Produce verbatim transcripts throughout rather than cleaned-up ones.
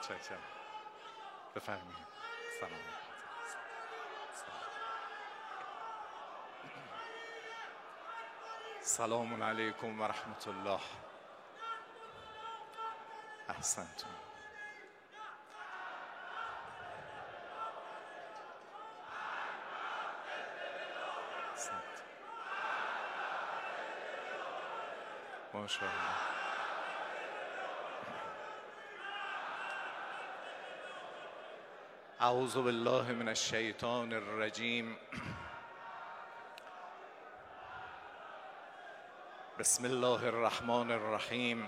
متشکرم. بفرمایید. سلام. سلام علیکم و رحمت الله. احسنتم. ماشاءالله. اعوذ بالله من الشیطان الرجیم. بسم الله الرحمن الرحیم.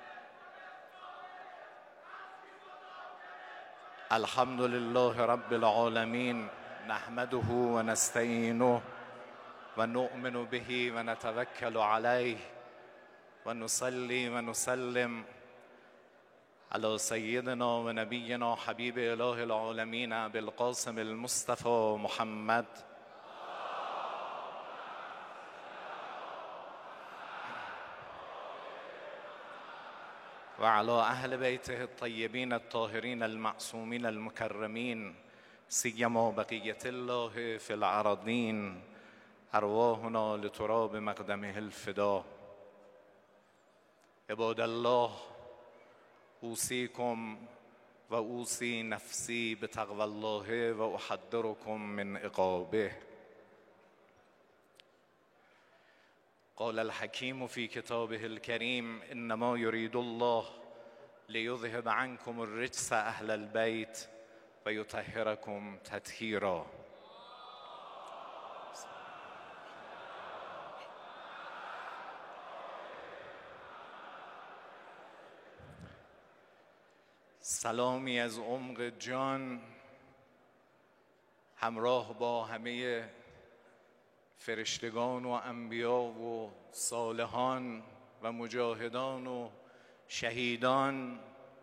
الحمد لله رب العالمین، نحمده و نستعینه و نؤمن به و نتوکل علیه و نصلی و نسلم علی سیدنا و نبینا حبیب اله العالمین ابی القاسم المصطفى محمد و علی اهل بیته الطیبین الطاهرین المعصومین المکرمین، سیما بقیة الله فی الارضین، ارواحنا لتراب مقدمه الفدا. عباد الله، اوصیکم و اوصی نفسی بتقوی الله و احذرکم من عقابه. قال الحکیم فی کتابه الکریم: انما یرید الله لیذهب عنکم الرجس اهل البیت و یطهرکم تطهیرا. سلامی از عمق جان همراه با همه فرشتگان و انبیا و صالحان و مجاهدان و شهیدان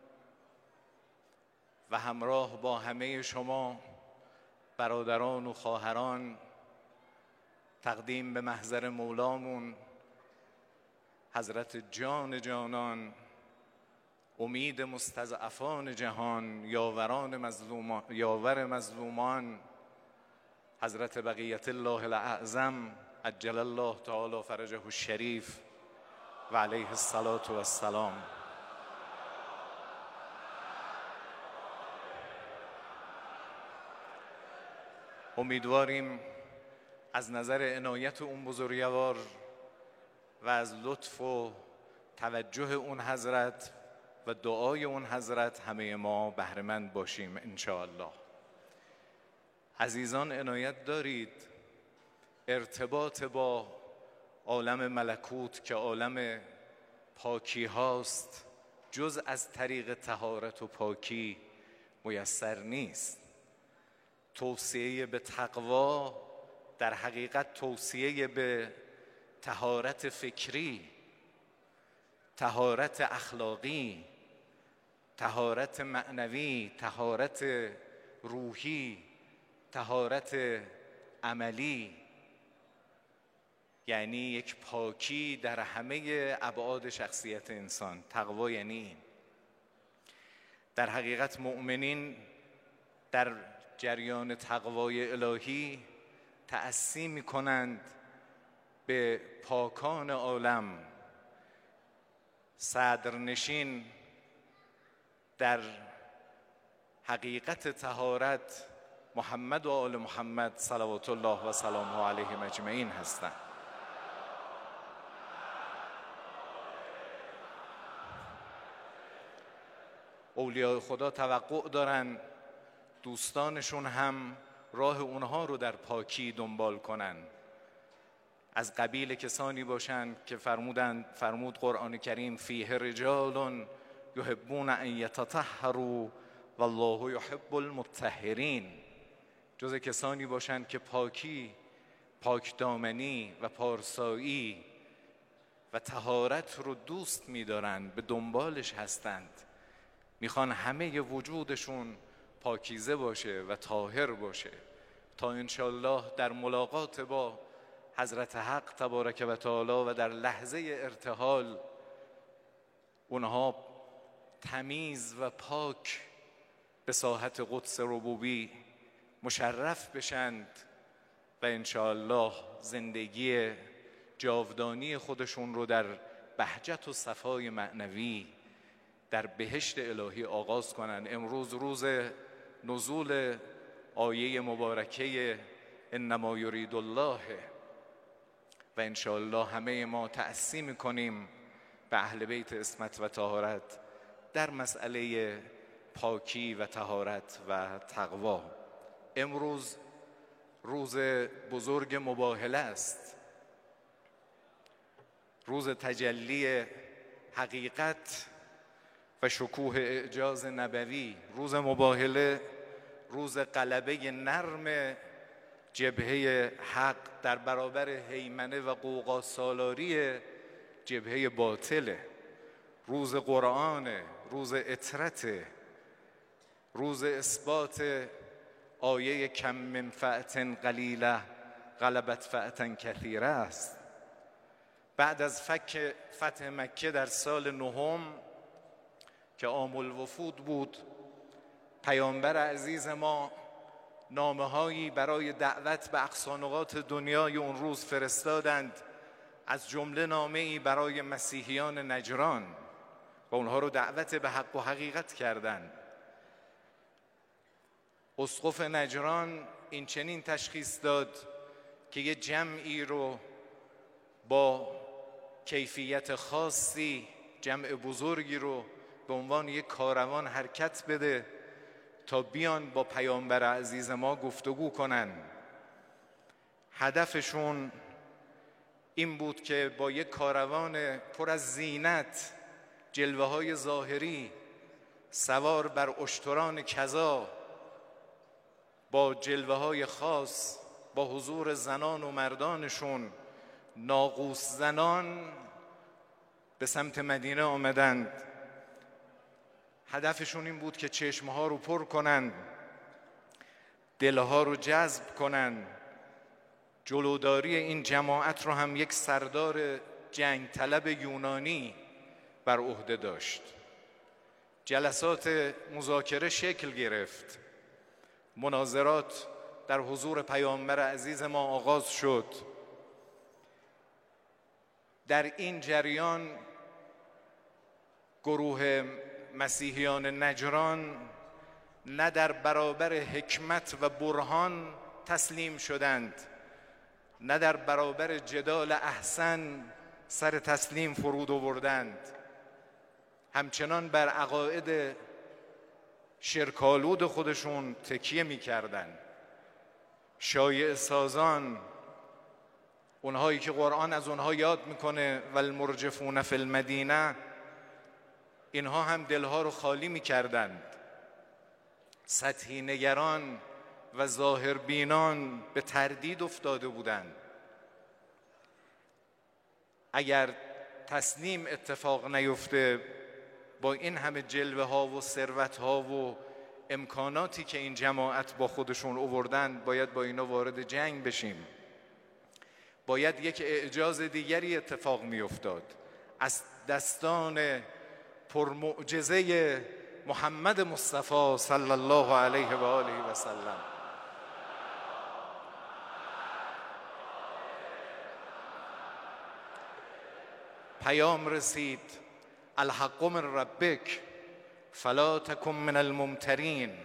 و همراه با همه شما برادران و خواهران تقدیم به محضر مولامون حضرت جان جانان، امید مستضعفان جهان، یاوران مظلومان، یاور مظلومان، حضرت بقیت الله الاعظم عجل الله تعالی فرجه الشریف و علیه الصلاة و السلام. امیدواریم از نظر عنایت اون بزرگوار و از لطف و توجه اون حضرت و دعای اون حضرت همه ما بهره‌مند باشیم انشاءالله. عزیزان، عنایت دارید ارتباط با عالم ملکوت که عالم پاکی هاست جز از طریق طهارت و پاکی میسر نیست. توصیه به تقوا در حقیقت توصیه به طهارت فکری، طهارت اخلاقی، طهارت معنوی، طهارت روحی، طهارت عملی، یعنی یک پاکی در همه ابعاد شخصیت انسان. تقوا یعنی این. در حقیقت مؤمنین در جریان تقوای الهی تأسی می کنند به پاکان عالم، صدرنشین در حقیقت طهارت محمد و آل محمد صلوات الله و سلامه علیهم اجمعین هستند. اولیاء خدا توقع دارن دوستانشون هم راه اونها رو در پاکی دنبال کنن. از قبیل کسانی باشند که فرمودند فرمود قرآن کریم: فیه رجال یحبون ان یتطهروا والله یحب المطهرین. جز کسانی باشند که پاکی، پاکدامنی و پارسایی و طهارت رو دوست می‌دارند، به دنبالش هستند، میخوان همه وجودشون پاکیزه باشه و طاهر باشه تا انشالله در ملاقات با حضرت حق تبارک و تعالی و در لحظه ارتحال اونها تمیز و پاک به ساحت قدس ربوبی مشرف بشند و انشاءالله زندگی جاودانی خودشون رو در بهجت و صفای معنوی در بهشت الهی آغاز کنند. امروز روز نزول آیه مبارکه انما یرید الله و انشاءالله همه ما تأسی میکنیم به اهل بیت عصمت و طهارت در مسئله پاکی و طهارت و تقوا. امروز روز بزرگ مباهله است، روز تجلی حقیقت و شکوه اعجاز نبوی، روز مباهله، روز غلبه نرم جبهه حق در برابر هیمنه و قوقا سالاری جبهه باطله، روز قرآن، روز اطرت، روز اثبات آیه کم من فئة قلیله غلبت فئة کثیره است. بعد از فک فتح مکه در سال نهم که عام الوفود بود، پیامبر عزیز ما نامه‌هایی برای دعوت به اقصانقاط دنیای اون روز فرستادند، از جمله نامه‌ای برای مسیحیان نجران و اونها رو دعوت به حق و حقیقت کردند. اسقف نجران این چنین تشخیص داد که یه جمعی رو با کیفیت خاصی، جمع بزرگی رو به عنوان یک کاروان حرکت بده تا بیان با پیامبر عزیز ما گفتگو کنن. هدفشون این بود که با یک کاروان پر از زینت، جلوه های ظاهری، سوار بر اشتران کذا، با جلوه های خاص، با حضور زنان و مردانشون، ناقوس زنان به سمت مدینه آمدند. هدفشون این بود که چشمها رو پر کنن، دلها رو جذب کنن. جلوداری این جماعت رو هم یک سردار جنگ طلب یونانی بر عهده داشت. جلسات مذاکره شکل گرفت، مناظرات در حضور پیامبر عزیز ما آغاز شد. در این جریان گروه مسیحیان نجران نه در برابر حکمت و برهان تسلیم شدند، نه در برابر جدال احسن سر تسلیم فرود آوردند، همچنان بر عقاید شرکالود خودشون تکیه می کردن. شایعه سازان، اونهایی که قرآن از اونها یاد میکنه والمرجفون فی المدینه، اینها هم دلها رو خالی می کردند. سطحی نگران و ظاهربینان به تردید افتاده بودند. اگر تسلیم اتفاق نیفته، با این همه جلوه ها و ثروت ها و امکاناتی که این جماعت با خودشون آوردند، باید با اینا وارد جنگ بشیم. باید یک اعجاز دیگری اتفاق می افتاد. از دستان پرمعجزه محمد مصطفی صلی الله علیه و آله و سلم. پیام رسید الحق من ربک فلا تکن من الممترین.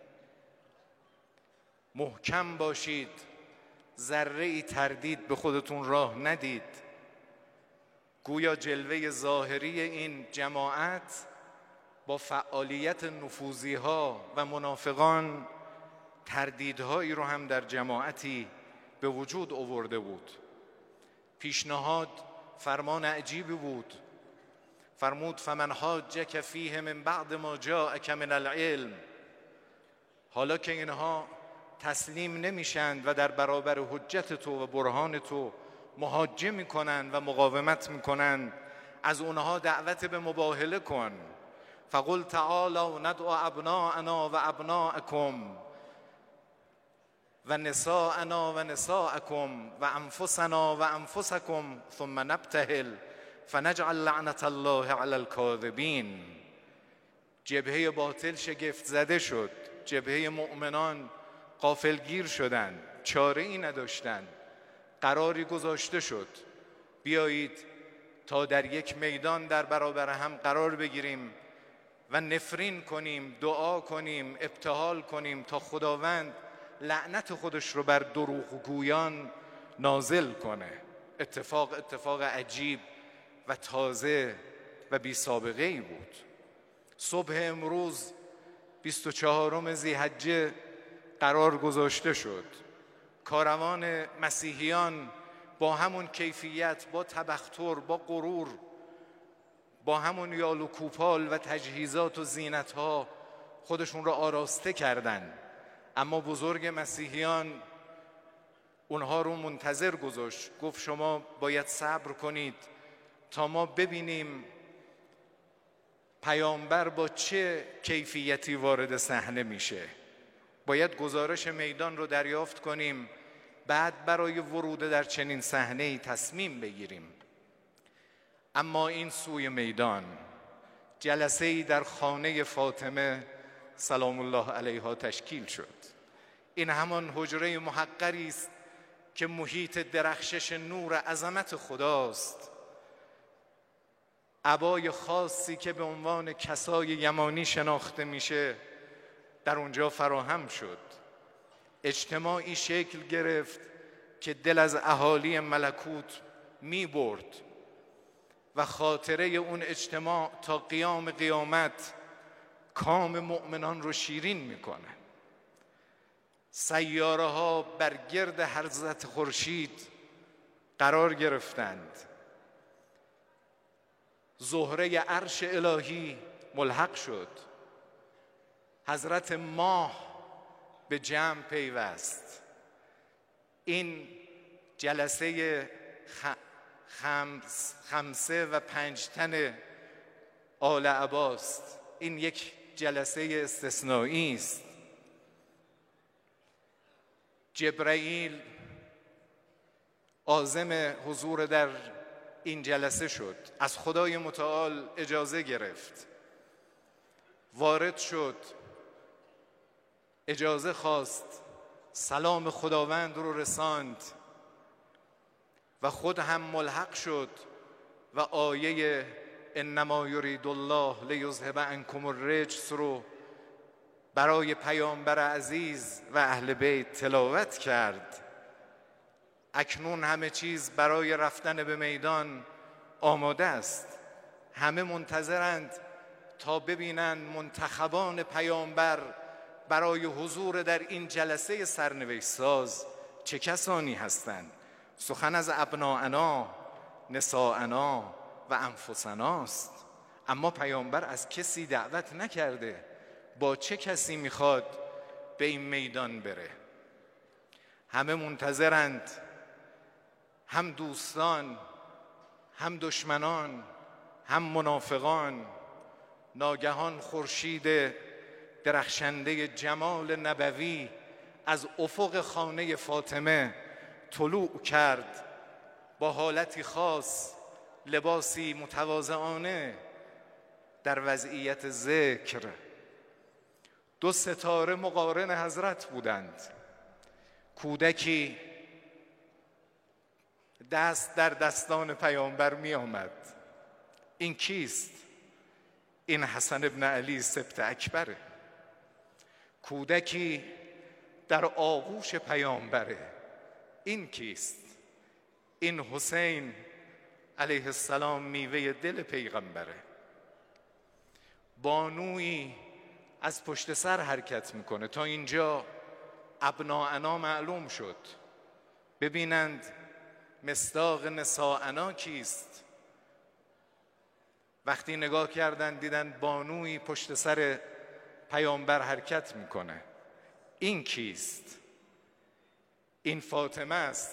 محکم باشید، ذره ای تردید به خودتون راه ندید. گویا جلوه ظاهری این جماعت با فعالیت نفوذی ها و منافقان تردیدهایی رو هم در جماعتی به وجود آورده بود. پیشنهاد فرمان عجیبی بود. فرمود فمن حاجک فیه من بعد ما جاءک من العلم. حالا که اینها تسلیم نمیشند و در برابر حجت تو و برهان تو محاجه میکنن و مقاومت میکنن، از اونها دعوت به مباهله کن. فقل تعالوا ندعو ابناءنا و ابناءکم و نساءنا و نساءکم و انفسنا و انفسکم ثم نبتهل فنجعل لعنت الله علی الکاذبین. جبهه باطل شگفت زده شد، جبهه مؤمنان غافلگیر شدند، چاره ای نداشتند، قراری گذاشته شد بیایید تا در یک میدان در برابر هم قرار بگیریم و نفرین کنیم، دعا کنیم، ابتهال کنیم تا خداوند لعنت خودش رو بر دروغگویان نازل کنه. اتفاق اتفاق عجیب و تازه و بی سابقه ای بود. صبح امروز بیست و چهارم ذی‌حجه قرار گذاشته شد. کاروان مسیحیان با همون کیفیت، با تبختر، با غرور، با همون یال و کوپال و تجهیزات و زینت‌ها خودشون را آراسته کردند، اما بزرگ مسیحیان اونها رو منتظر گذاشت. گفت شما باید صبر کنید تا ما ببینیم پیامبر با چه کیفیتی وارد صحنه میشه. باید گزارش میدان رو دریافت کنیم، بعد برای ورود در چنین صحنه‌ای تصمیم بگیریم. اما این سوی میدان جلسه‌ای در خانه فاطمه سلام الله علیها تشکیل شد. این همان حجره محقری است که محیط درخشش نور عظمت خداست. عبای خاصی که به عنوان کسای یمانی شناخته میشه در اونجا فراهم شد. اجتماعی شکل گرفت که دل از اهالی ملکوت می برد و خاطره اون اجتماع تا قیام قیامت کام مؤمنان رو شیرین میکنه. سیاره ها بر گرد حضرت خورشید قرار گرفتند. زهره عرش الهی ملحق شد. حضرت ماه به جمع پیوست. این جلسه خمس خمسه و پنج تن آل عباس، این یک جلسه استثنایی است. جبرائیل عازم حضور در این جلسه شد، از خدای متعال اجازه گرفت، وارد شد، اجازه خواست، سلام خداوند رو رساند و خود هم ملحق شد و آیه انما یرید الله لیذهب عنکم الرجس رو برای پیامبر عزیز و اهل بیت تلاوت کرد. اکنون همه چیز برای رفتن به میدان آماده است. همه منتظرند تا ببینند منتخبان پیامبر برای حضور در این جلسه سرنوشت ساز چه کسانی هستند. سخن از ابناءنا، نساءنا و انفسنا است، اما پیامبر از کسی دعوت نکرده. با چه کسی میخواد به این میدان بره؟ همه منتظرند، هم دوستان، هم دشمنان، هم منافقان. ناگهان خورشید درخشنده جمال نبوی از افق خانه فاطمه طلوع کرد. با حالتی خاص، لباسی متواضعانه، در وضعیت ذکر. دو ستاره مقارن حضرت بودند. کودکی دست در دستان پیامبر می آمد. این کیست؟ این حسن ابن علی سبط اکبره. کودکی در آغوش پیامبره. این کیست؟ این حسین علیه السلام میوه دل پیغمبره. بانویی از پشت سر حرکت میکنه. تا اینجا ابناءنا معلوم شد. ببینند مصداق نساءنا کیست؟ وقتی نگاه کردن دیدن بانویی پشت سر پیامبر حرکت میکنه. این کیست؟ این فاطمه است.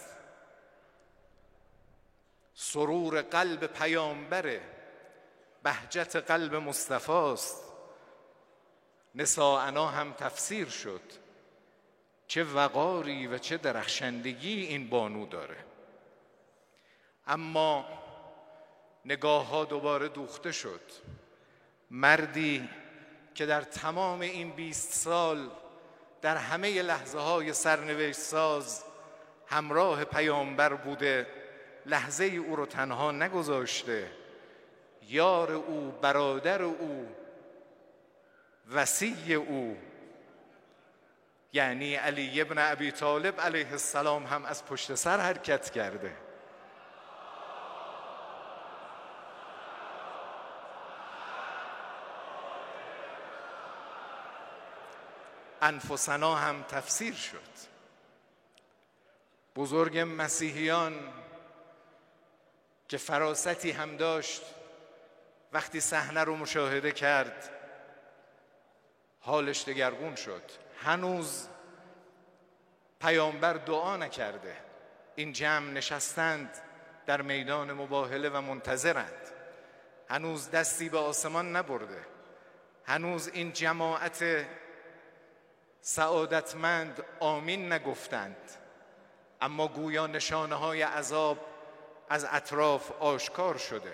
سرور قلب پیامبره، بهجت قلب مصطفی است. نساءنا هم تفسیر شد. چه وقاری و چه درخشندگی این بانو داره. اما نگاه ها دوباره دوخته شد. مردی که در تمام این بیست سال در همه لحظه های سرنوشت ساز همراه پیامبر بوده، لحظه ای او رو تنها نگذاشته. یار او، برادر او، وصی او یعنی علی ابن ابی طالب علیه السلام هم از پشت سر حرکت کرده. انفسنا هم تفسیر شد. بزرگ مسیحیان که فراستی هم داشت وقتی صحنه رو مشاهده کرد حالش دگرگون شد. هنوز پیامبر دعا نکرده، این جمع نشستند در میدان مباهله و منتظرند، هنوز دستی به آسمان نبرده، هنوز این جماعت سعادتمند آمین نگفتند، اما گویا نشانه های عذاب از اطراف آشکار شده.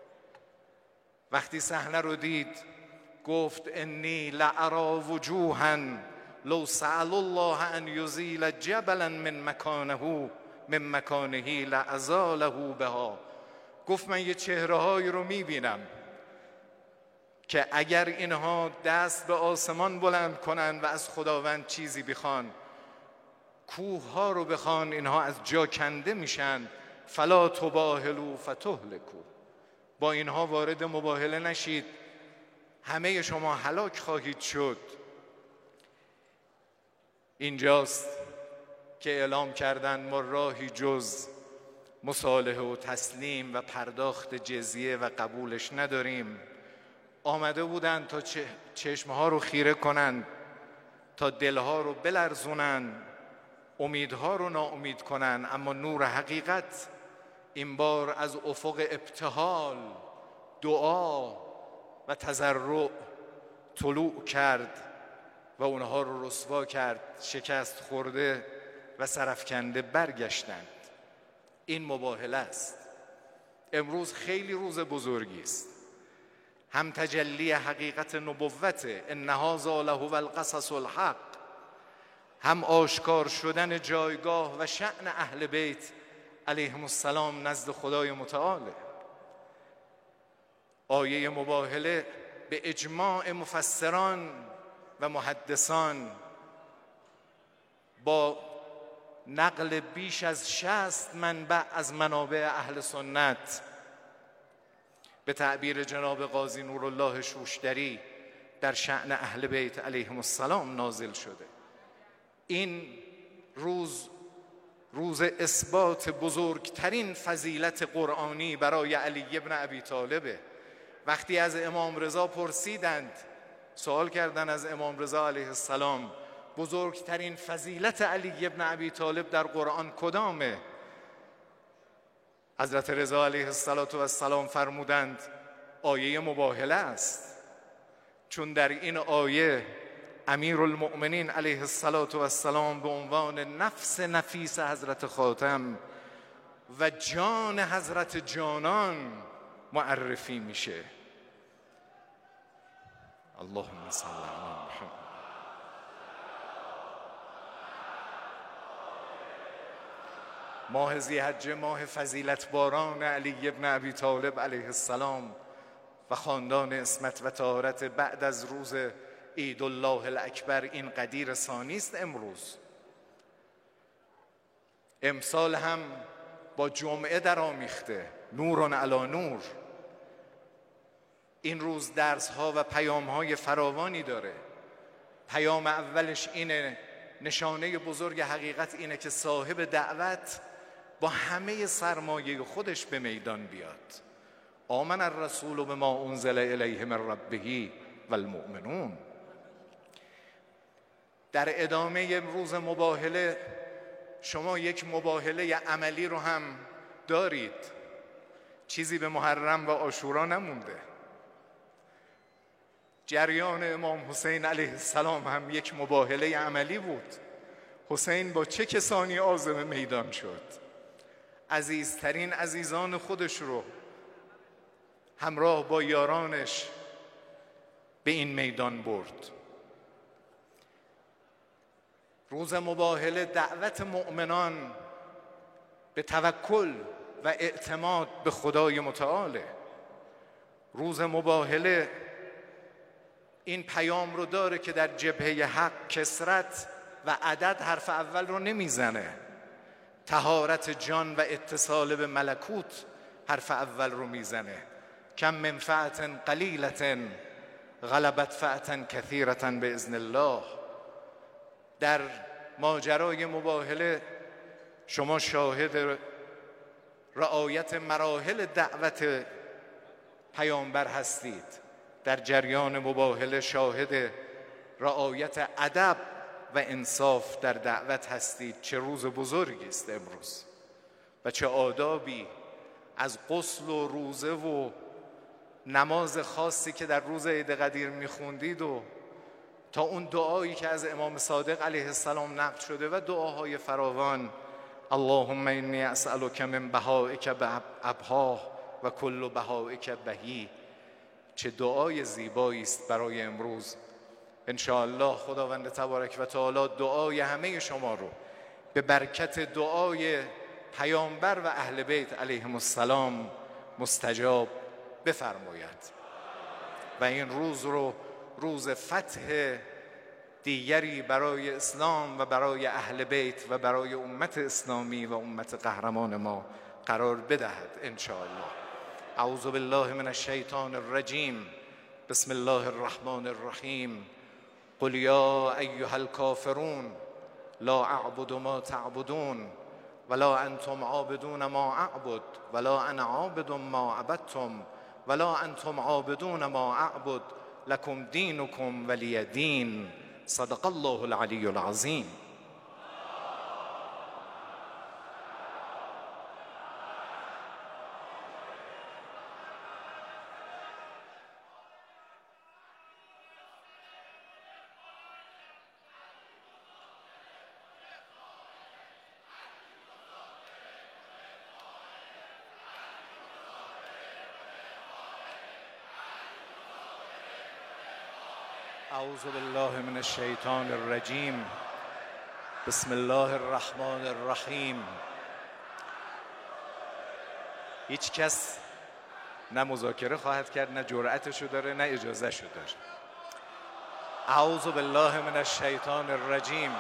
وقتی صحنه رو دید گفت انی لارا وجوها لو سأل الله ان یزیل جبلا من مکانه من مکانه لازاله بها. گفت من یه چهره‌هایی رو میبینم که اگر اینها دست به آسمان بلند کنن و از خداوند چیزی بخوان، کوه ها رو بخوان، اینها از جا کنده میشن. فلا تباهلوا فتهلكوا. با اینها وارد مباهله نشید، همه شما هلاک خواهید شد. اینجاست که اعلام کردند ما راهی جز مصالحه و تسلیم و پرداخت جزیه و قبولش نداریم. آمده بودند تا چشمها رو خیره کنند، تا دلها رو بلرزونند، امیدها رو ناامید کنند، اما نور حقیقت این بار از افق ابتهال، دعا و تضرع طلوع کرد و اونها رو رسوا کرد. شکست خورده و سرفکنده برگشتند. این مباهله است. امروز خیلی روز بزرگی است، هم تجلی حقیقت نبوت ان هذا لهو القصص الحق، هم آشکار شدن جایگاه و شأن اهل بیت علیهم السلام نزد خدای متعال. آیه مباهله به اجماع مفسران و محدثان با نقل بیش از شصت منبع از منابع اهل سنت به تعبیر جناب قاضی نورالله شوشتری در شأن اهل بیت علیهم السلام نازل شده. این روز روز اثبات بزرگترین فضیلت قرآنی برای علی ابن ابی طالبه. وقتی از امام رضا پرسیدند، سوال کردند از امام رضا علیه السلام بزرگترین فضیلت علی ابن ابی طالب در قرآن کدامه؟ حضرت رضا علیه السلام فرمودند آیه مباهله است، چون در این آیه امیرالمؤمنین علیه السلام به عنوان نفس نفیس حضرت خاتم و جان حضرت جانان معرفی میشه. اللهم صل علی محمد. ماه ذی‌حجه ماه فضیلت باران علی ابن ابی طالب علیه السلام و خاندان عصمت و طهارت بعد از روز عید الله الاکبر این قدیر ثانی است. امروز امسال هم با جمعه در آمیخته، نور علی نور. این روز درس ها و پیام های فراوانی داره. پیام اولش اینه، نشانه بزرگ حقیقت اینه که صاحب دعوت با همه سرمایه خودش به میدان بیاد. آمن الرسول بما انزل الیه من ربه والمؤمنون. در ادامه روز مباهله شما یک مباهله عملی رو هم دارید. چیزی به محرم و عاشورا نمونده. جریان امام حسین علیه السلام هم یک مباهله عملی بود. حسین با چه کسانی عازم میدان شد؟ عزیزترین عزیزان خودش رو همراه با یارانش به این میدان برد. روز مباهله دعوت مؤمنان به توکل و اعتماد به خدای متعاله. روز مباهله این پیام رو داره که در جبهه حق کثرت و عدد حرف اول رو نمیزنه، طهارت جان و اتصال به ملکوت حرف اول رو میزنه. کم من فئة قلیلة غلبت فئة کثیرة باذن الله. در ماجرای مباهله شما شاهد رعایت مراحل دعوت پیامبر هستید. در جریان مباهله شاهد رعایت ادب و انصاف در دعوت هستید. چه روز بزرگی است امروز و چه آدابی از غسل و روزه و نماز خاصی که در روز عید قدیر میخوندید و تا اون دعایی که از امام صادق علیه السلام نقل شده و دعاهای فراوان. اللهم انی اسألک من بهائک بابهاه و کل بهائک بهی. چه دعای زیبایی است برای امروز. ان شاء الله خداوند تبارک و تعالی دعای همه شما رو به برکت دعای پیامبر و اهل بیت علیهم السلام مستجاب بفرماید و این روز رو روز فتح دیگری برای اسلام و برای اهل بیت و برای امت اسلامی و امت قهرمان ما قرار بدهد ان شاء الله. اعوذ بالله من الشیطان الرجیم. بسم الله الرحمن الرحیم. قل یا ایها الکافرون لا اعبد ما تعبدون ولا انتم عابدون ما اعبد ولا انا عابد ما عبدتم ولا انتم عابدون ما اعبد لکم دینکم ولی دین. صدق الله العلی العظیم. اعوذ بالله من الشیطان الرجیم. بسم الله الرحمن الرحیم. هیچ کس نه مذاکره خواهد کرد، نه جرأتشو داره، نه اجازهشو داره. اعوذ بالله من الشیطان الرجیم.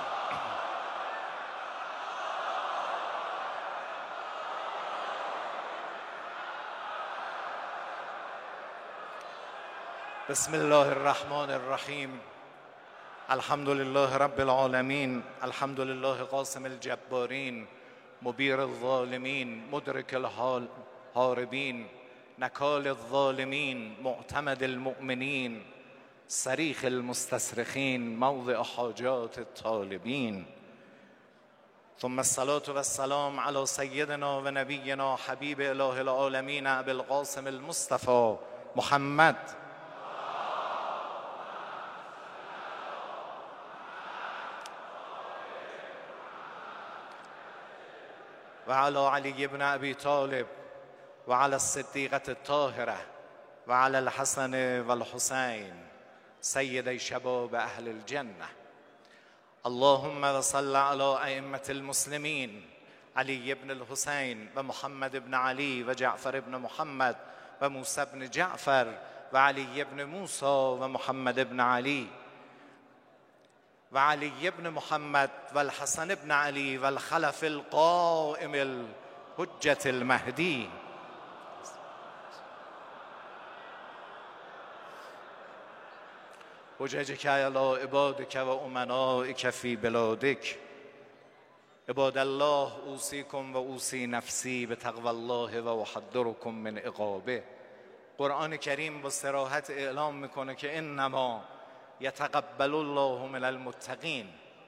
بسم الله الرحمن الرحیم. الحمد لله رب العالمین. الحمد لله قاسم الجبارین مبیر الظالمین مدرک الهاربین نکال الظالمین معتمد المؤمنین صریخ المستصرخین موضع حاجات الطالبین. ثم الصلاة والسلام على سیدنا و نبینا حبیب اله العالمین ابی القاسم المصطفى محمد و علی علی ابن ابی طالب و علی الصدیقة الطاهرة و علی الحسن و الحسین سیدی شباب اهل الجنه. اللهم صل علی ائمة المسلمین علی ابن الحسین و محمد ابن علی و جعفر ابن محمد و موسی ابن جعفر و علی ابن موسی و محمد ابن علی و علی ابن محمد و الحسن ابن علی و الخلف القائم الحجة المهدی. حججک علی عبادک و امنائک فی بلادک. عباد الله اوصیکم و اوصی نفسی بتقوی الله و احذرکم من عقابه. قرآن کریم با صراحت اعلام میکنه که انما یتقبل الله من المتقین.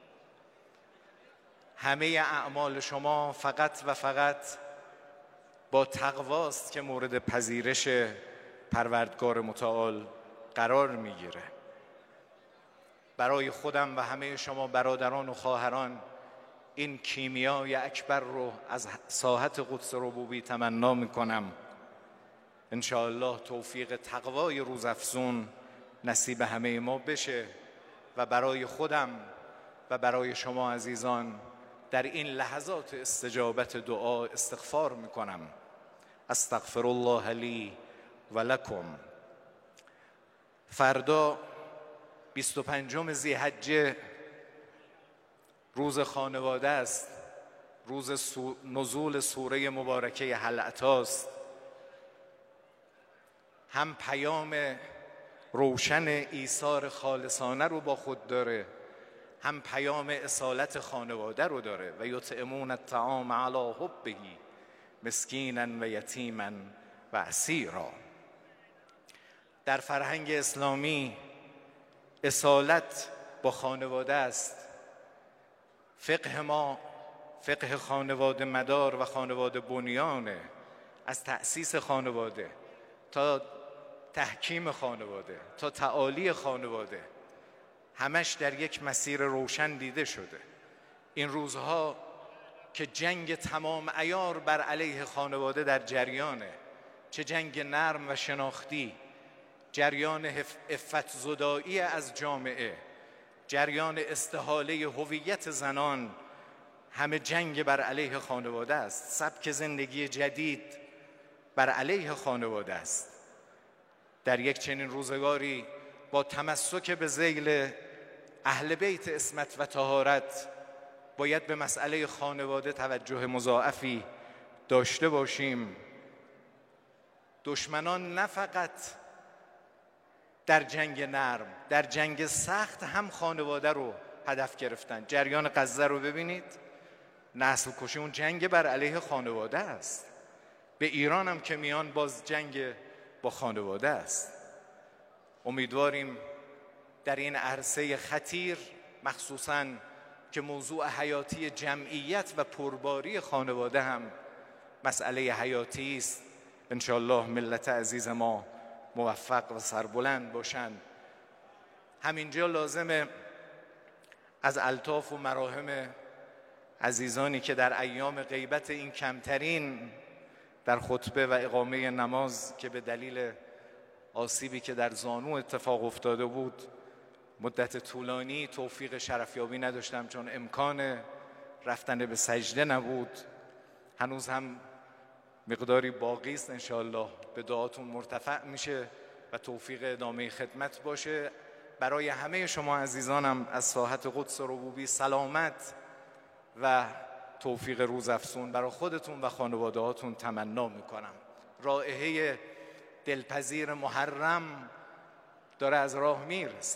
همه اعمال شما فقط و فقط با تقواست که مورد پذیرش پروردگار متعال قرار میگیره. برای خودم و همه شما برادران و خواهران این کیمیای اکبر رو از ساحت قدس ربوبی تمنا میکنم. ان شاء الله توفیق تقوای روزافزون نصیب همه ما بشه و برای خودم و برای شما عزیزان در این لحظات استجابت دعا استغفار میکنم. استغفر الله لی و لکم. فردا بیست و پنجم ذی‌حجه روز خانواده است، روز سو... نزول سوره مبارکه هل اتاست. هم پیام روشن ایثار خالصانه رو با خود داره، هم پیام اصالت خانواده رو داره. و یطعمون الطعام علی حبه مسکینا و یتیما و اسیرا. در فرهنگ اسلامی اصالت با خانواده است. فقه ما فقه خانواده مدار و خانواده بنیانه. از تأسیس خانواده تا تحکیم خانواده تا تعالی خانواده همش در یک مسیر روشن دیده شده. این روزها که جنگ تمام عیار بر علیه خانواده در جریانه، چه جنگ نرم و شناختی، جریان عفت زدایی از جامعه، جریان استحاله هویت زنان، همه جنگ بر علیه خانواده است. سبک زندگی جدید بر علیه خانواده است. در یک چنین روزگاری با تمسک به ذیل اهل بیت عصمت و طهارت باید به مسئله خانواده توجه مضاعفی داشته باشیم. دشمنان نه فقط در جنگ نرم، در جنگ سخت هم خانواده رو هدف گرفتن. جریان غزه رو ببینید، نسل کشی اون جنگ بر علیه خانواده است. به ایران هم که میان باز جنگ با خانواده است. امیدواریم در این عرصه خطیر، مخصوصاً که موضوع حیاتی جمعیت و پرباری خانواده هم مسئله حیاتی است، انشاءالله ملت عزیز ما موفق و سربلند باشند. همینجا لازمه از الطاف و مراهم عزیزانی که در ایام غیبت این کمترین در خطبه و اقامه نماز که به دلیل آسیبی که در زانو اتفاق افتاده بود مدت طولانی توفیق شرفیابی نداشتم، چون امکان رفتن به سجده نبود. هنوز هم مقداری باقی است، انشاءالله به دعاتون مرتفع میشه و توفیق ادامه خدمت باشه. برای همه شما عزیزانم از ساحت قدس ربوبی سلامت و توفیق روزافزون برای خودتون و خانواده هاتون تمنا میکنم. رائحه دلپذیر محرم داره از راه میرسه.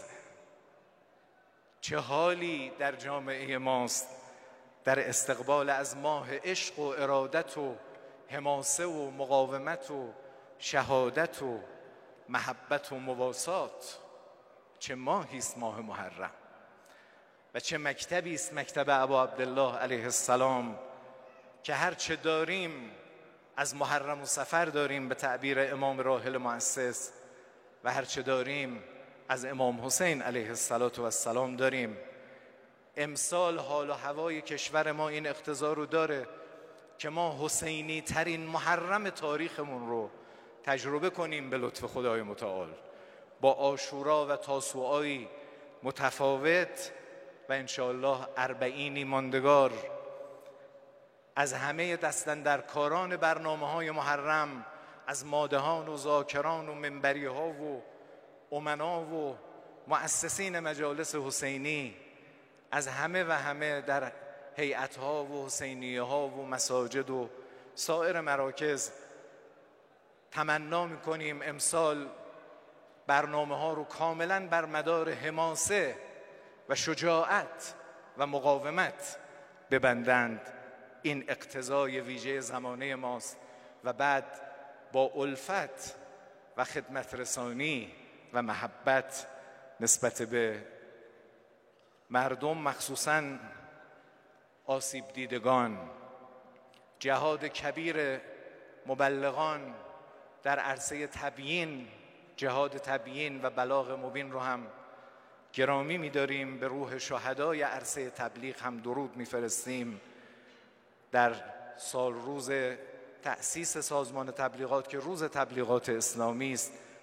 چه حالی در جامعه ماست در استقبال از ماه عشق و ارادت و حماسه و مقاومت و شهادت و محبت و مواسات. چه ماهی است ماه محرم و چه مکتبی است مکتب ابا عبدالله علیه السلام که هر چه داریم از محرم و صفر داریم به تعبیر امام راحل مؤسس و هر چه داریم از امام حسین علیه السلام داریم. امسال حال و هوای کشور ما این اقتضا رو داره که ما حسینی ترین محرم تاریخمون رو تجربه کنیم به لطف خدای متعال، با عاشورا و تاسوعایی متفاوت و انشاءالله اربعینی ماندگار. از همه دستاندرکاران برنامه های محرم، از مادهان و ذاکران و منبری ها و امنا و مؤسسین مجالس حسینی، از همه و همه در هیئت ها و حسینیه ها و مساجد و سایر مراکز تمنا میکنیم امسال برنامه ها رو کاملا بر مدار حماسه و شجاعت و مقاومت ببندند. این اقتضای ویژه زمانه ماست و بعد با الفت و خدمت رسانی و محبت نسبت به مردم، مخصوصاً آسیب دیدگان، جهاد کبیر مبلغان در عرصه تبیین، جهاد تبیین و بلاغ مبین رو هم گرامی می‌داریم. به روح شهدای عرصه تبلیغ هم درود می‌فرستیم. در سال روز تأسیس سازمان تبلیغات که روز تبلیغات اسلامی است،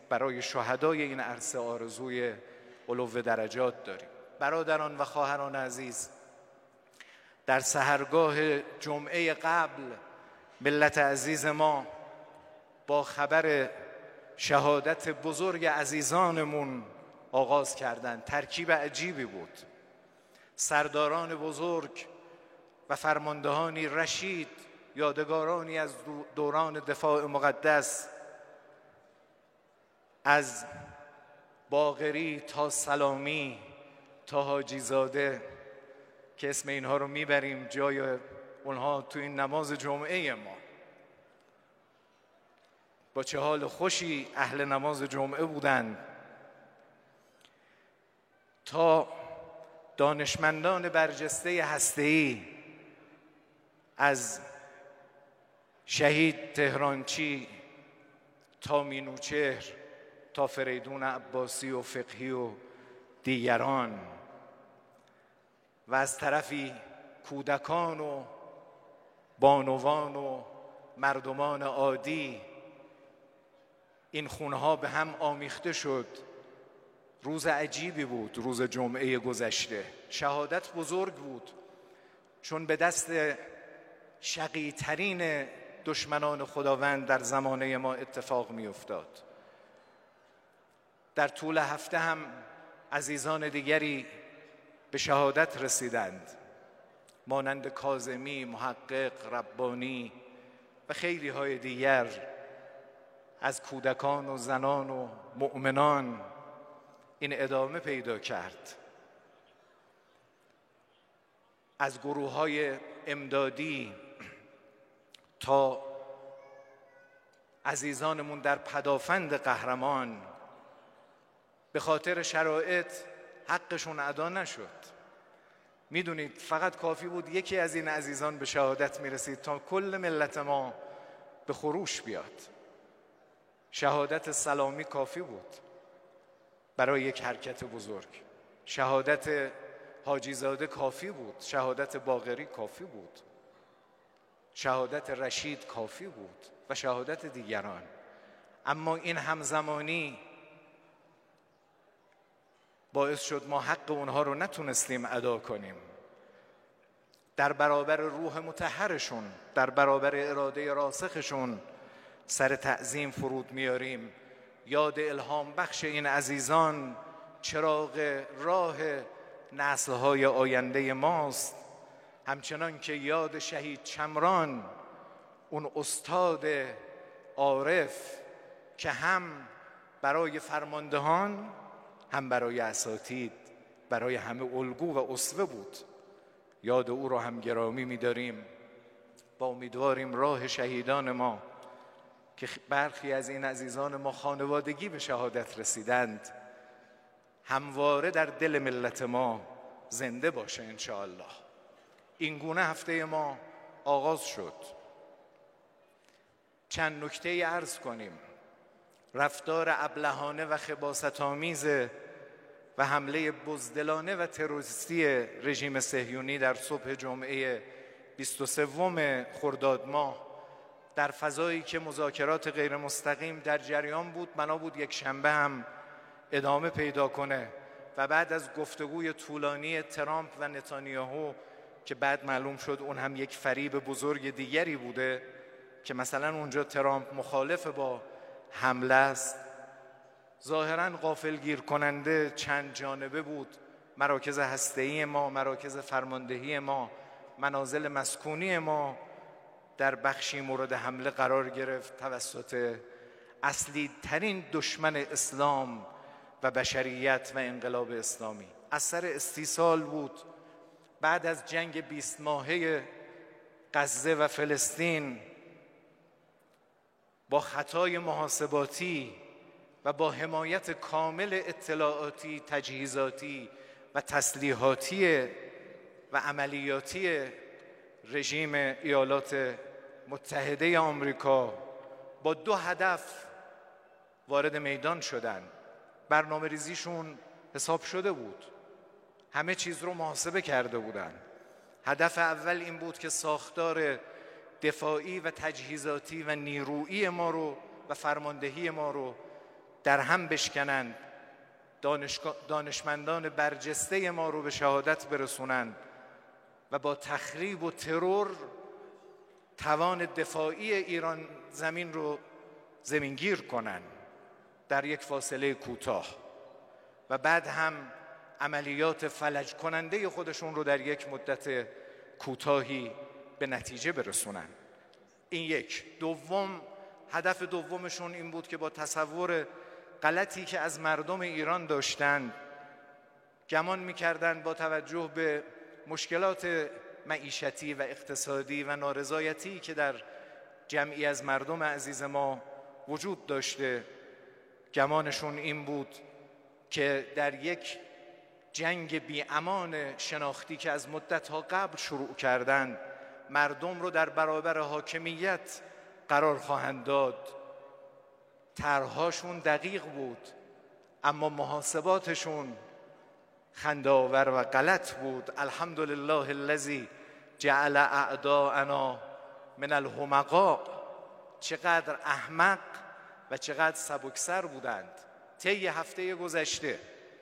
برای شهدای این عرصه آرزوی علو درجات داریم. برادران و خواهران عزیز، در سحرگاه جمعه قبل ملت عزیز ما با خبر شهادت بزرگ عزیزانمون آغاز کردند. ترکیب عجیبی بود. سرداران بزرگ و فرماندهانی رشید، یادگارانی از دوران دفاع مقدس، از باقری تا سلامی تا حاجی زاده که اسم اینها رو میبریم جای اونها تو این نماز جمعه ما. با چه حال خوشی اهل نماز جمعه بودند، تا دانشمندان برجسته هسته‌ای از شهید تهرانچی تا مینوچهر تا فریدون عباسی و فقهی و دیگران، و از طرفی کودکان و بانوان و مردمان عادی، این خونها به هم آمیخته شد. روز عجیبی بود روز جمعه گذشته. شهادت بزرگ بود، چون به دست شقی‌ترین دشمنان خداوند در زمانه ما اتفاق می افتاد. در طول هفته هم عزیزان دیگری به شهادت رسیدند، مانند کاظمی، محقق، ربانی و خیلی های دیگر از کودکان و زنان و مؤمنان. این ادامه پیدا کرد. از گروه های امدادی تا عزیزانمون در پدافند قهرمان به خاطر شرایط حقشون ادا نشد. میدونید فقط کافی بود یکی از این عزیزان به شهادت میرسید تا کل ملت ما به خروش بیاد. شهادت سلامی کافی بود برای یک حرکت بزرگ. شهادت حاجی زاده کافی بود. شهادت باقری کافی بود. شهادت رشید کافی بود و شهادت دیگران. اما این همزمانی باعث شد ما حق اونها رو نتونستیم ادا کنیم. در برابر روح مطهرشون، در برابر اراده راسخشون سر تعظیم فرود میاریم. یاد الهام بخش این عزیزان چراغ راه نسل‌های آینده ماست، همچنان که یاد شهید چمران، اون استاد عارف که هم برای فرماندهان هم برای اساتید، برای همه الگو و اسوه بود. یاد او رو هم گرامی می‌داریم. با امیدواریم راه شهیدان ما که برخی از این عزیزان ما خانوادگی به شهادت رسیدند همواره در دل ملت ما زنده باشه انشاءالله. این گونه هفته ما آغاز شد. چند نکته عرض کنیم. رفتار ابلهانه و خباثت‌آمیز و حمله بزدلانه و تروریستی رژیم صهیونی در صبح جمعه بیست و سوم خرداد ماه در فضایی که مذاکرات غیر مستقیم در جریان بود، بنا بود یک شنبه هم ادامه پیدا کنه و بعد از گفتگوی طولانی ترامپ و نتانیاهو که بعد معلوم شد اون هم یک فریب بزرگ دیگری بوده که مثلا اونجا ترامپ مخالف با حمله است، ظاهراً غافلگیر کننده چند جانبه بود. مراکز هسته‌ای ما، مراکز فرماندهی ما، منازل مسکونی ما در بخشی مورد حمله قرار گرفت توسط اصلی ترین دشمن اسلام و بشریت و انقلاب اسلامی. اثر استیصال بود. بعد از جنگ بیست ماهه غزه و فلسطین با خطای محاسباتی و با حمایت کامل اطلاعاتی، تجهیزاتی و تسلیحاتی و عملیاتی رژیم ایالات متحده آمریکا با دو هدف وارد میدان شدن. برنامه ریزیشون حساب شده بود، همه چیز رو محاسبه کرده بودن. هدف اول این بود که ساختار دفاعی و تجهیزاتی و نیرویی ما رو و فرماندهی ما رو در هم بشکنند، دانشمندان برجسته ما رو به شهادت برسونند و با تخریب و ترور توان دفاعی ایران زمین رو زمینگیر کنند در یک فاصله کوتاه و بعد هم عملیات فلج کننده خودشون رو در یک مدت کوتاهی به نتیجه برسونن. این یک. دوم، هدف دومشون این بود که با تصور غلطی که از مردم ایران داشتند، گمان می‌کردند با توجه به مشکلات معیشتی و اقتصادی و نارضایتی که در جمعی از مردم عزیز ما وجود داشته، گمانشون این بود که در یک جنگ بی امان شناختی که از مدت‌ها قبل شروع کردند مردم رو در برابر حاکمیت قرار خواهند داد. طرح‌هاشون دقیق بود اما محاسباتشون خنده‌آور و غلط بود. الحمدلله الذی جعل اعداءنا من الحمقاء. چقدر احمق و چقدر سبکسر بودند. طی هفته گذشته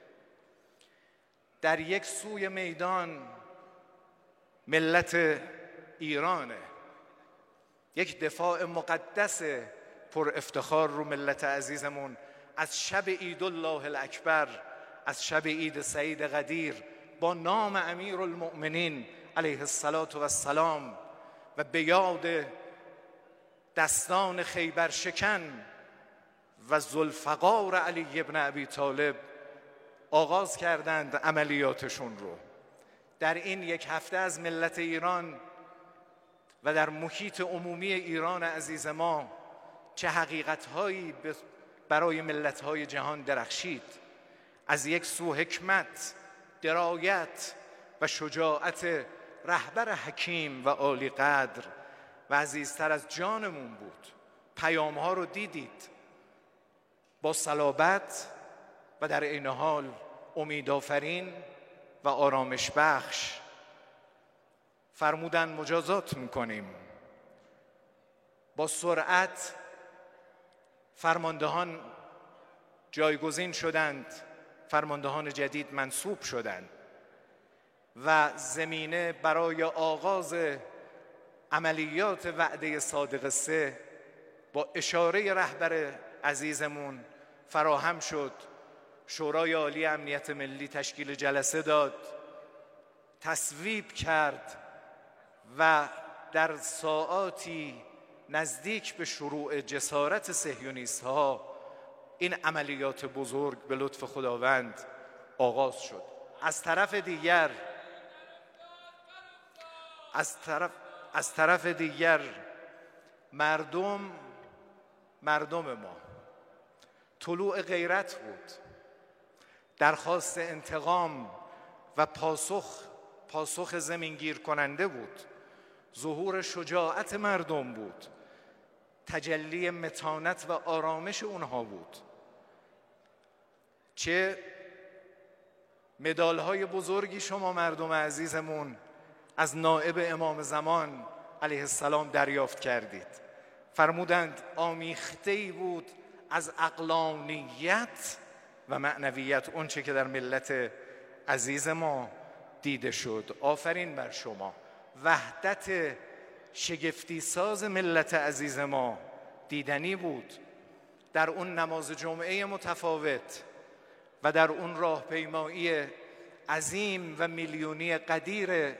در یک سوی میدان ملت ایرانه، یک دفاع مقدس پر افتخار رو ملت عزیزمون از شب عید الله الاکبر، از شب عید سعید قدیر با نام امیر المؤمنین علیه الصلاة و السلام و به یاد دستان خیبر شکن و ذوالفقار علی ابن ابی طالب آغاز کردند عملیاتشون رو. در این یک هفته از ملت ایران و در محیط عمومی ایران عزیز ما چه حقیقت‌هایی برای ملت‌های جهان درخشید. از یک سو حکمت، درایت و شجاعت رهبر حکیم و عالی قدر و عزیزتر از جانمون بود. پیام‌ها رو دیدید، با صلابت و در عین حال امیدآفرین و آرامش بخش فرمودن مجازات میکنیم. با سرعت فرماندهان جایگزین شدند، فرماندهان جدید منصوب شدند و زمینه برای آغاز عملیات وعده صادق سه با اشاره رهبر عزیزمون فراهم شد. شورای عالی امنیت ملی تشکیل جلسه داد، تصویب کرد و در ساعاتی نزدیک به شروع جسارت صهیونیست‌ها این عملیات بزرگ به لطف خداوند آغاز شد. از طرف دیگر از طرف از طرف دیگر مردم مردم ما طلوع غیرت بود، درخواست انتقام و پاسخ پاسخ زمینگیر کننده بود، ظهور شجاعت مردم بود، تجلی متانت و آرامش اونها بود. چه مدال‌های بزرگی شما مردم عزیزمون از نائب امام زمان علیه السلام دریافت کردید. فرمودند آمیخته‌ای بود از عقلانیت و معنویت اون چه که در ملت عزیز ما دیده شد. آفرین بر شما. وحدت شگفتی ساز ملت عزیز ما دیدنی بود در اون نماز جمعه متفاوت و در اون راهپیمایی عظیم و میلیونی قدیر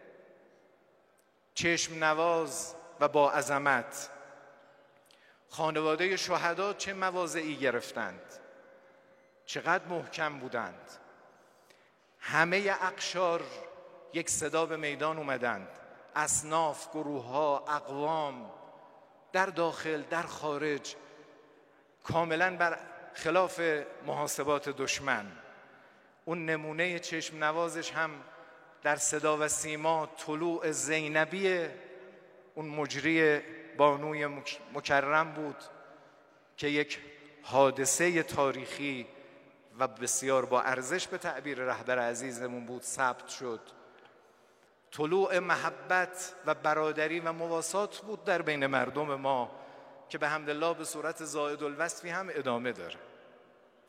چشم نواز و با عظمت. خانواده شهدا چه مواضعی گرفتند، چقدر محکم بودند. همه اقشار یک صدا به میدان اومدند، اصناف، گروه ها، اقوام، در داخل در خارج، کاملا بر خلاف محاسبات دشمن. اون نمونه چشم نوازش هم در صدا و سیما طلوع زینبی اون مجری بانوی مکرم بود که یک حادثه تاریخی و بسیار با ارزش به تعبیر رهبر عزیزمون بود ثبت شد. طلوع محبت و برادری و مواسات بود در بین مردم ما که به حمدالله به صورت زائد الوصفی هم ادامه داره.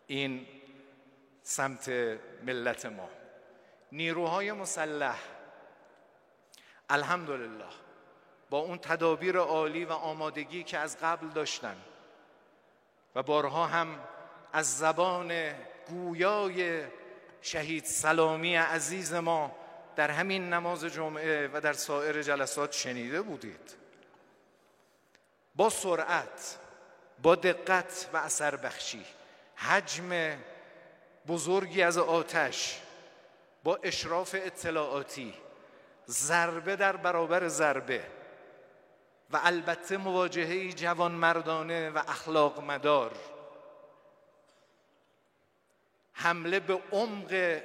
این سمت ملت ما. نیروهای مسلح الحمدلله با اون تدابیر عالی و آمادگی که از قبل داشتن و بارها هم از زبان گویای شهید سلامی عزیز ما در همین نماز جمعه و در سایر جلسات شنیده بودید، با سرعت، با دقت و اثر بخشی، حجم بزرگی از آتش، با اشراف اطلاعاتی، ضربه در برابر ضربه و البته مواجهه جوانمردانه و اخلاق مدار، حمله به عمق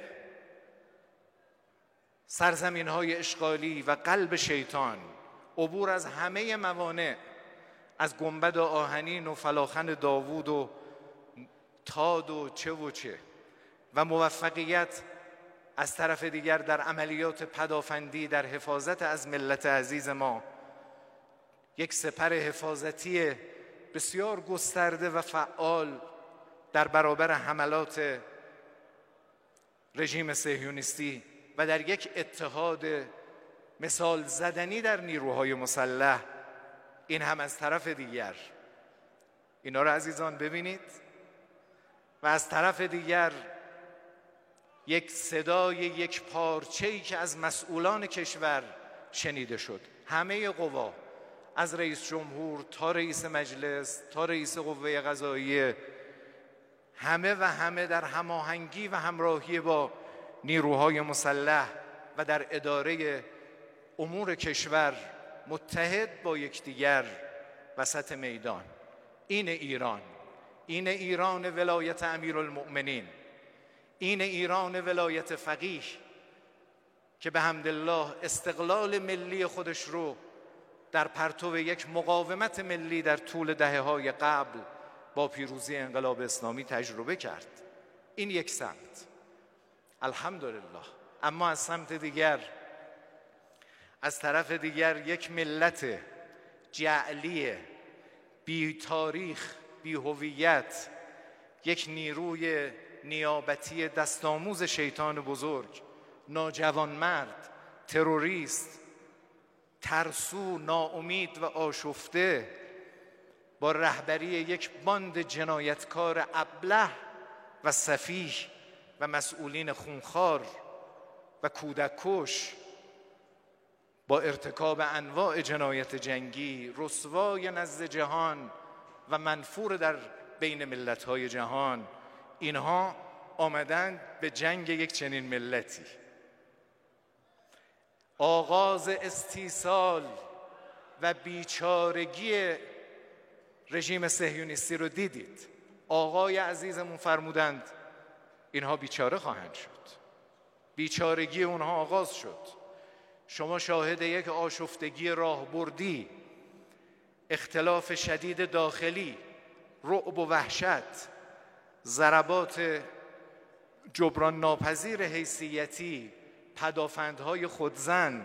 سرزمین‌های اشغالی و قلب شیطان، عبور از همه موانع، از گنبد آهنین و فلاخن داوود و تاد و چه و چه، و موفقیت از طرف دیگر در عملیات پدافندی در حفاظت از ملت عزیز ما، یک سپر حفاظتی بسیار گسترده و فعال در برابر حملات رژیم صهیونیستی و در یک اتحاد مثال زدنی در نیروهای مسلح. این هم از طرف دیگر، اینا رو عزیزان ببینید. و از طرف دیگر یک صدای یک پارچه‌ای که از مسئولان کشور شنیده شد، همه قوا، از رئیس جمهور تا رئیس مجلس تا رئیس قوه قضاییه، همه و همه در هماهنگی و همراهی با نیروهای مسلح و در اداره امور کشور متحد با یکدیگر وسط میدان. این ایران، این ایران ولایت امیرالمؤمنین، این ایران ولایت فقیه که به حمدالله استقلال ملی خودش رو در پرتو یک مقاومت ملی در طول دهه‌های قبل با پیروزی انقلاب اسلامی تجربه کرد. این یک سمت، الحمدلله. اما از سمت دیگر، از طرف دیگر، یک ملت جعلی، بی تاریخ، بی هویت، یک نیروی نیابتی دستآموز شیطان بزرگ، ناجوانمرد، تروریست، ترسو، ناامید و آشفته، با رهبری یک باند جنایتکار ابله و سفیه و مسئولین خونخوار و کودک کش، با ارتکاب انواع جنایت جنگی، رسوای نزد جهان و منفور در بین ملت‌های جهان، اینها آمدند به جنگ یک چنین ملتی. آغاز استیصال و بیچارگی رژیم صهیونیستی رو دیدید. آقای عزیزمون فرمودند اینها بیچاره خواهند شد. بیچارگی اونها آغاز شد. شما شاهد یک آشفتگی راهبردی، اختلاف شدید داخلی، رعب و وحشت، ضربات جبران ناپذیر حیثیتی، پدافندهای خودزن،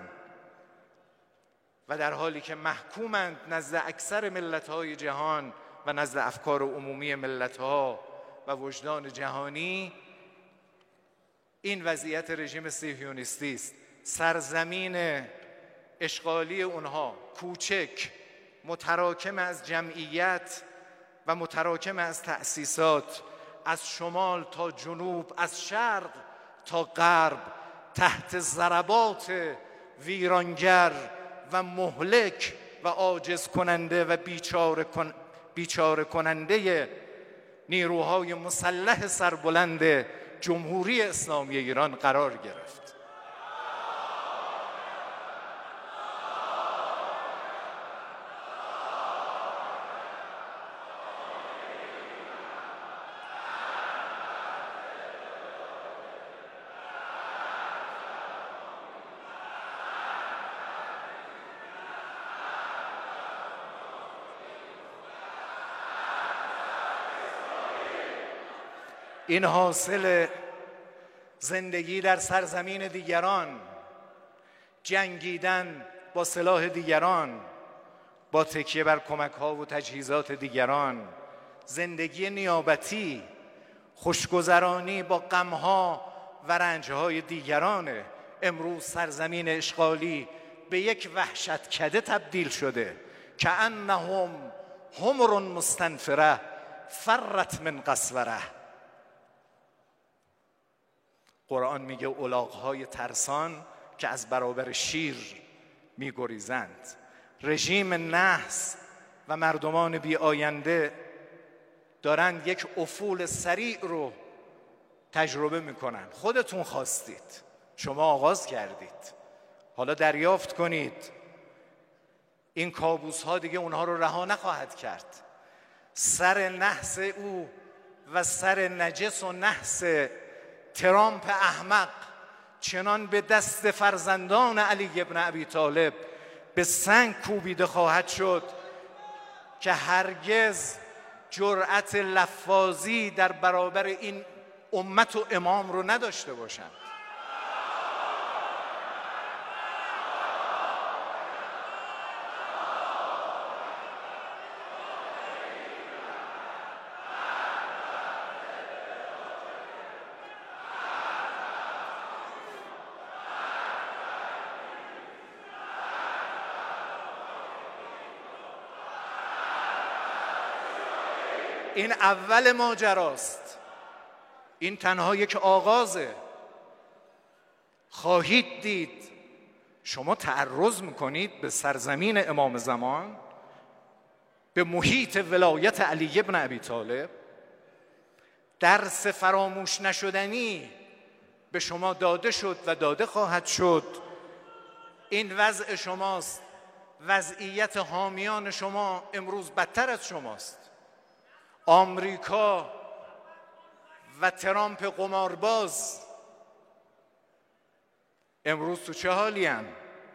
و در حالی که محکومند نزد اکثر ملت‌های جهان و نزد افکار عمومی ملت‌ها و وجدان جهانی، این وضعیت رژیم صهیونیستی است. سرزمین اشغالی اونها کوچک، متراکم از جمعیت و متراکم از تأسیسات، از شمال تا جنوب، از شرق تا غرب، تحت ضربات ویرانگر و مهلک و عاجز کننده و بیچاره, کن بیچاره کننده نیروهای مسلح سربلند جمهوری اسلامی ایران قرار گرفت. این حاصل زندگی در سرزمین دیگران، جنگیدن با سلاح دیگران، با تکیه بر کمک‌ها و تجهیزات دیگران، زندگی نیابتی، خوشگذرانی با غمها و رنجهای دیگرانه. امروز سرزمین اشغالی به یک وحشتکده تبدیل شده، کأنهم حمر مستنفره فرت من قسوره. قرآن میگه الاغ‌های ترسان که از برابر شیر میگریزند. رژیم نحس و مردمان بی آینده دارند یک افول سریع رو تجربه میکنن. خودتون خواستید، شما آغاز کردید، حالا دریافت کنید این کابوس ها دیگه اونها رو رها نخواهد کرد. سر نحس او و سر نجس و نحس ترامپ احمق چنان به دست فرزندان علی ابن ابی طالب به سنگ کوبیده خواهد شد که هرگز جرأت لفاظی در برابر این امت و امام رو نداشته باشند. این اول ماجراست، این تنها یک آغازه. خواهید دید شما تعرض میکنید به سرزمین امام زمان، به محیط ولایت علی ابن ابی طالب. درس فراموش نشدنی به شما داده شد و داده خواهد شد. این وضع شماست. وضعیت حامیان شما امروز بدتر از شماست. آمریکا و ترامپ قمارباز امروز تو چه حالی هستند؟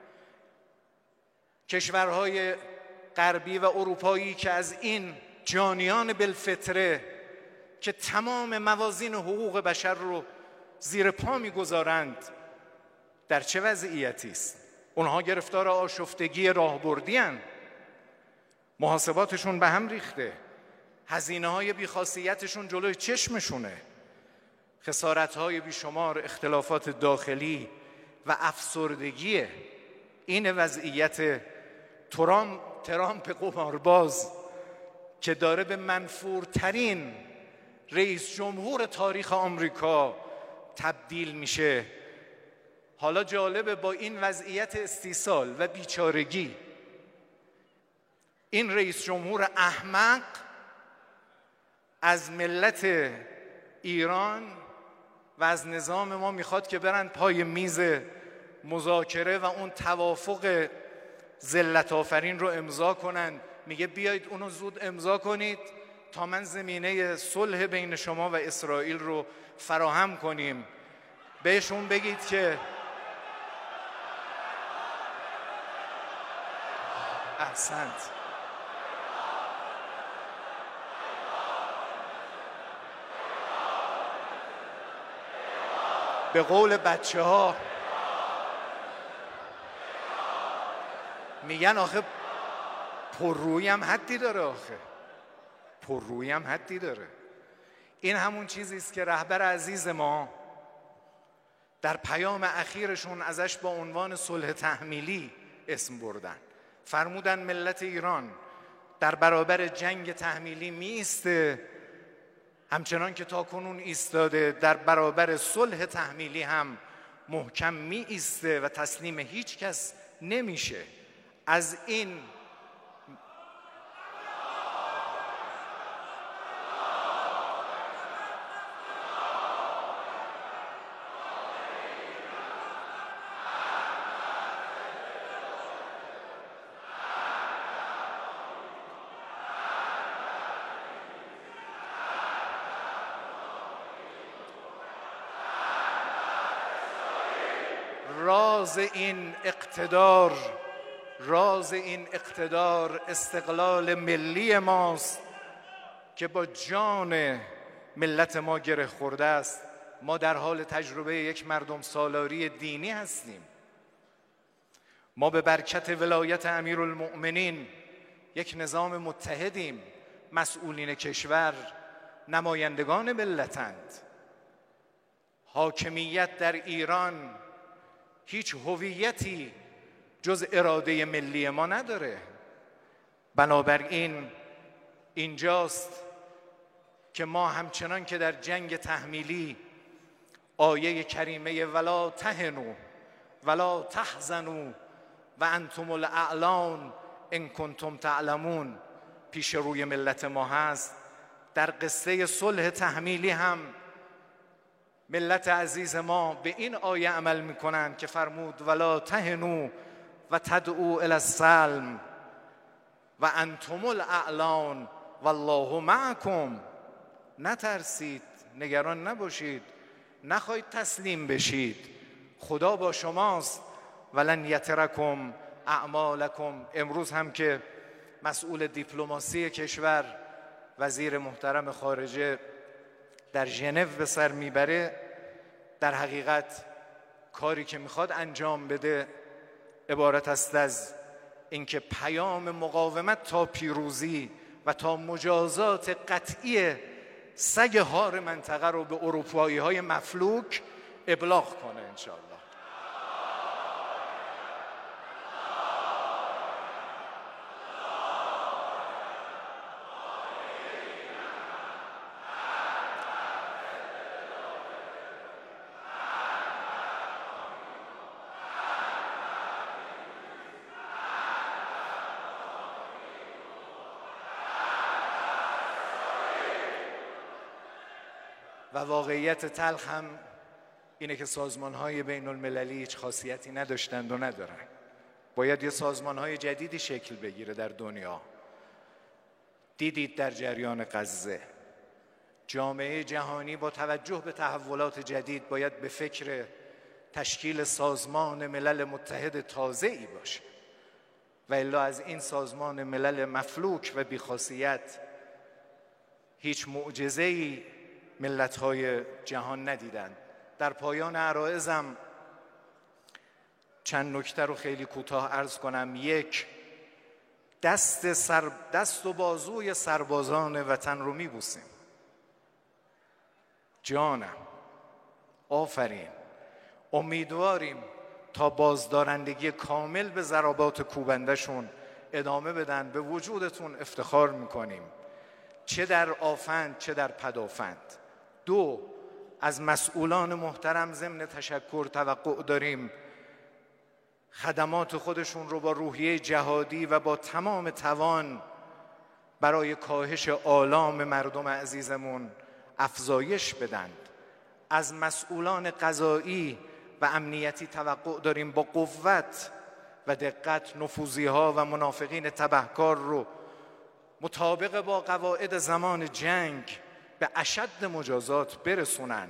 کشورهای غربی و اروپایی که از این جانیان بالفطره که تمام موازین حقوق بشر رو زیر پا میگذارند در چه وضعیتی است؟ اونها گرفتار آشفتگی راهبردی هستند. محاسباتشون به هم ریخته. هزینه های بیخاصیتشون جلوی چشمشونه. خسارت های بیشمار، اختلافات داخلی و افسردگی. این وضعیت ترامپ ترامپ قمارباز که داره به منفورترین رئیس جمهور تاریخ آمریکا تبدیل میشه. حالا جالبه با این وضعیت استیصال و بیچارگی این رئیس جمهور احمق از ملت ایران و از نظام ما میخواد که برن پای میز مذاکره و اون توافق ذلت آفرین رو امضا کنن. میگه بیایید اونو زود امضا کنید تا من زمینه صلح بین شما و اسرائیل رو فراهم کنیم. بهشون بگید که احسنت. به قول بچه ها میگن آخه پررویی هم حدی داره، آخه پررویی هم حدی داره. این همون چیزی است که رهبر عزیز ما در پیام اخیرشون ازش با عنوان صلح تحمیلی اسم بردن. فرمودن ملت ایران در برابر جنگ تحمیلی می ایسته، همچنان که تاکنون ایستاده در برابر صلح تحمیلی هم محکم می ایسته و تسلیم هیچ کس نمیشه. از این راز این اقتدار راز این اقتدار استقلال ملی ماست که با جان ملت ما گره خورده است. ما در حال تجربه یک مردم سالاری دینی هستیم. ما به برکت ولایت امیرالمؤمنین یک نظام متحدیم. مسئولین کشور، نمایندگان ملتند. حاکمیت در ایران هیچ هویتی جز اراده ملی ما نداره. بنابراین اینجاست که ما همچنان که در جنگ تحمیلی آیه کریمه ولا تهنوا ولا تحزنوا و انتم الاعلون ان کنتم تعلمون پیش روی ملت ما هست، در قصه صلح تحمیلی هم ملت عزیز ما به این آیه عمل میکنند که فرمود ولا تهنوا و تدعوا الی السلم و انتم الاعلون والله معکم. نترسید، نگران نباشید، نخواهید تسلیم بشید، خدا با شماست. ولن یترکم اعمالکم. امروز هم که مسئول دیپلماسی کشور وزیر محترم خارجه در ژنو به سر میبره، در حقیقت کاری که میخواد انجام بده عبارت است از اینکه پیام مقاومت تا پیروزی و تا مجازات قطعی سگ هار منطقه رو به اروپایی های مفلوک ابلاغ کنه انشاءالله. و واقعیت تلخ هم اینه که سازمان‌های بین المللی هیچ خاصیتی نداشتند و ندارن. باید یه سازمان‌های جدیدی شکل بگیره در دنیا. دیدید در جریان غزه جامعه جهانی با توجه به تحولات جدید باید به فکر تشکیل سازمان ملل متحد تازه‌ای باشه و الا از این سازمان ملل مفلوک و بی‌خاصیت هیچ معجزه‌ای ملت‌های جهان ندیدند. در پایان عرایزم چند نکته رو خیلی کوتاه عرض کنم. یک، دست, سر دست و بازوی سربازان وطن رو میبوسیم. جانم، آفرین. امیدواریم تا بازدارندگی کامل به ضربات کوبندشون ادامه بدن. به وجودتون افتخار میکنیم، چه در آفند چه در پدافند. دو، از مسئولان محترم ضمن تشکر توقع داریم خدمات خودشون رو با روحیه جهادی و با تمام توان برای کاهش آلام مردم عزیزمون افزایش بدن. از مسئولان قضایی و امنیتی توقع داریم با قوت و دقت نفوذی‌ها و منافقین تبهکار رو مطابق با قواعد زمان جنگ به اشد مجازات برسونن.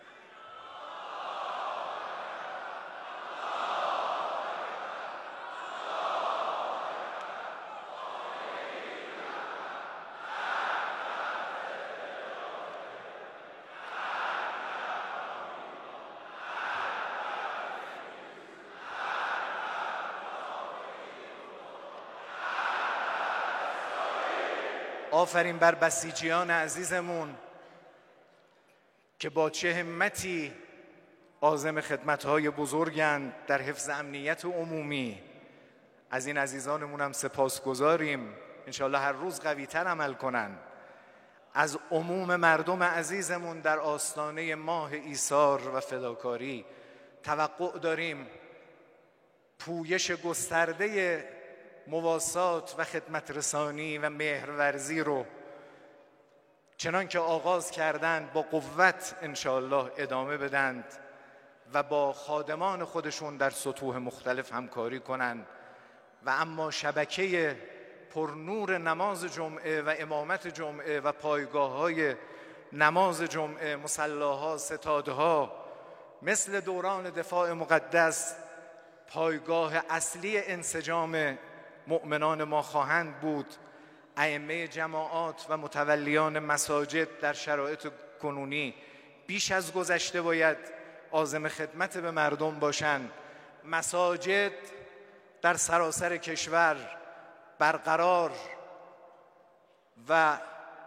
آفرین بر بسیجیان عزیزمون که با چه همتی عازم خدمت‌های بزرگند در حفظ امنیت عمومی. از این عزیزانمون هم سپاسگزاریم، انشاءالله هر روز قوی‌تر عمل کنن. از عموم مردم عزیزمون در آستانه ماه ایثار و فداکاری توقع داریم پویش گسترده مواسات و خدمت رسانی و مهرورزی رو چنان که آغاز کردند با قوت انشاءالله ادامه بدند و با خادمان خودشون در سطوح مختلف همکاری کنند. و اما شبکه پرنور نماز جمعه و امامت جمعه و پایگاه‌های نماز جمعه، مصلاها، ستادها مثل دوران دفاع مقدس پایگاه اصلی انسجام مؤمنان ما خواهند بود. ائمه جماعات و متولیان مساجد در شرایط کنونی بیش از گذشته باید عازم خدمت به مردم باشند. مساجد در سراسر کشور برقرار و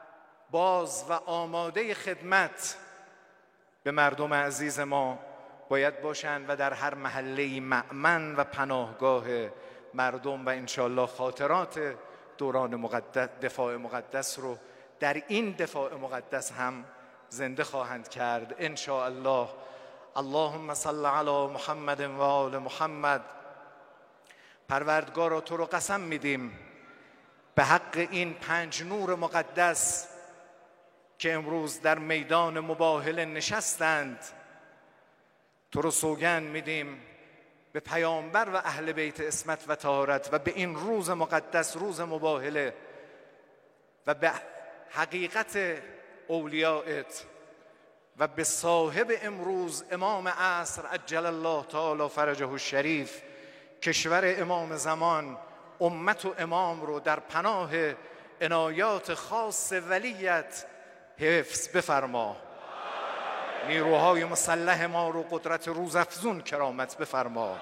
باز و آماده خدمت به مردم عزیز ما باید باشند و در هر محله مأمن و پناهگاه مردم و انشاءالله خاطرات دوران مقدس دفاع مقدس رو در این دفاع مقدس هم زنده خواهند کرد انشاءالله. اللهم صل علی محمد و آل محمد. پروردگارا تو رو قسم میدیم به حق این پنج نور مقدس که امروز در میدان مباهله نشستند، تو رو سوگند میدیم به پیامبر و اهل بیت عصمت و طهارت و به این روز مقدس، روز مباهله، و به حقیقت اولیایت و به صاحب امروز امام عصر عجل الله تعالی فرجه الشریف، کشور امام زمان، امت و امام رو در پناه عنایات خاص ولیت حفظ بفرما. نیروهای مسلح ما رو قدرت روزافزون کرامت بفرما.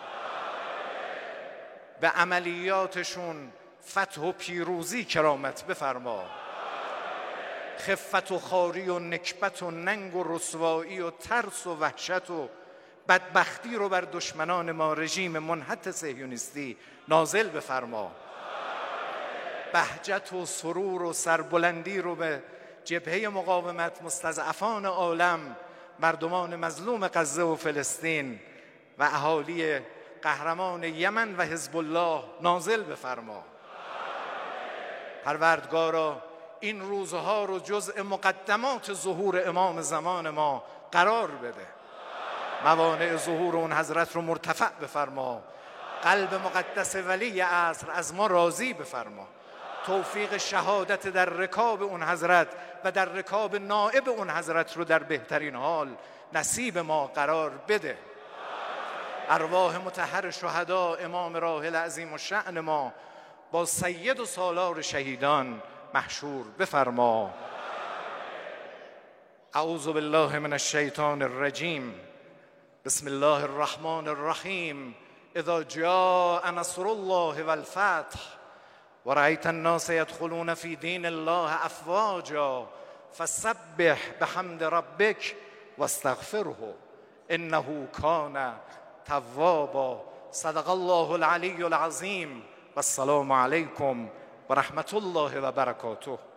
به عملیاتشون فتح و پیروزی کرامت بفرما. خفت و خاری و نکبت و ننگ و رسوایی و ترس و وحشت و بدبختی رو بر دشمنان ما، رژیم منحط صهیونیستی، نازل بفرما. بهجت و سرور و سربلندی رو به جبهه مقاومت، مستضعفان عالم، مردمان مظلوم غزه و فلسطین و اهالی قهرمان یمن و حزب الله نازل بفرما. پروردگارا این روزها رو جزء مقدمات ظهور امام زمان ما قرار بده. موانع ظهور اون حضرت رو مرتفع بفرما. قلب مقدس ولی عصر از ما راضی بفرما. توفیق شهادت در رکاب اون حضرت و در رکاب نائب اون حضرت رو در بهترین حال نصیب ما قرار بده. ارواح مطهر شهدا امام راحل عظیم الشأن ما با سید و سالار شهیدان محشور بفرما. اعوذ بالله من الشیطان الرجیم. بسم الله الرحمن الرحیم. اذا جاء نصر الله والفتح ورأيت الناس يدخلون في دين الله أفواجا فسبح بحمد ربك واستغفره إنه كان توابا. صدق الله العلي العظيم. والسلام عليكم ورحمة الله وبركاته.